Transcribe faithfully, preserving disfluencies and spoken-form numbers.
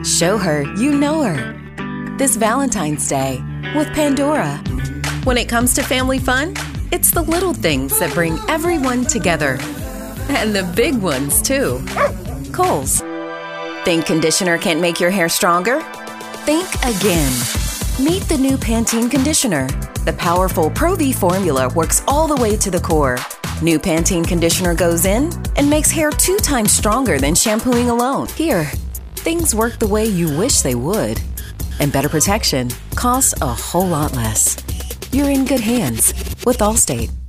Show her you know her. This Valentine's Day with Pandora. When it comes to family fun, it's the little things that bring everyone together. And the big ones, too. Kohl's. Think conditioner can't make your hair stronger? Think again. Meet the new Pantene Conditioner. The powerful Pro-V formula works all the way to the core. New Pantene Conditioner goes in and makes hair two times stronger than shampooing alone. Here, things work the way you wish they would. And better protection costs a whole lot less. You're in good hands with Allstate.